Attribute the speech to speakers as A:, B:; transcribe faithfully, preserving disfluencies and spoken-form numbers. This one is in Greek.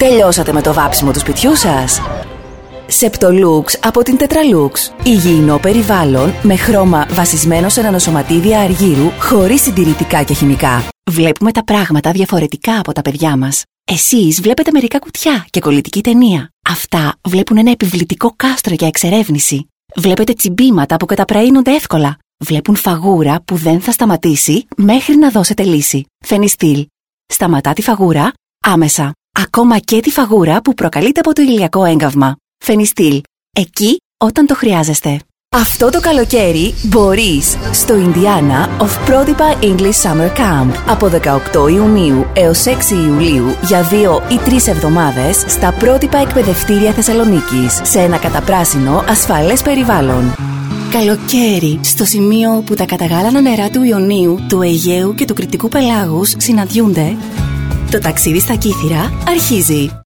A: Τελειώσατε με το βάψιμο του σπιτιού σας? Septolux από την Tetralux. Υγιεινό περιβάλλον με χρώμα βασισμένο σε νανοσωματίδια αργύρου χωρίς συντηρητικά και χημικά. Βλέπουμε τα πράγματα διαφορετικά από τα παιδιά μας. Εσείς βλέπετε μερικά κουτιά και κολλητική ταινία. Αυτά βλέπουν ένα επιβλητικό κάστρο για εξερεύνηση. Βλέπετε τσιμπήματα που καταπραίνονται εύκολα. Βλέπουν φαγούρα που δεν θα σταματήσει μέχρι να δώσετε λύση. Φενιστήλ. Σταματά τη φαγούρα άμεσα. Ακόμα και τη φαγούρα που προκαλείται από το ηλιακό έγκαυμα. Φενιστήλ. Εκεί όταν το χρειάζεστε. Αυτό το καλοκαίρι μπορείς στο Indiana Off-Prototype English Summer Camp από δεκαοκτώ Ιουνίου έως έξι Ιουλίου για δύο ή τρεις εβδομάδες στα πρότυπα εκπαιδευτήρια Θεσσαλονίκης σε ένα καταπράσινο ασφαλές περιβάλλον. Καλοκαίρι, στο σημείο που τα καταγάλανα νερά του Ιωνίου, του Αιγαίου και του Κρητικού πελάγους συναντιούνται, το ταξίδι στα Κύθυρα αρχίζει.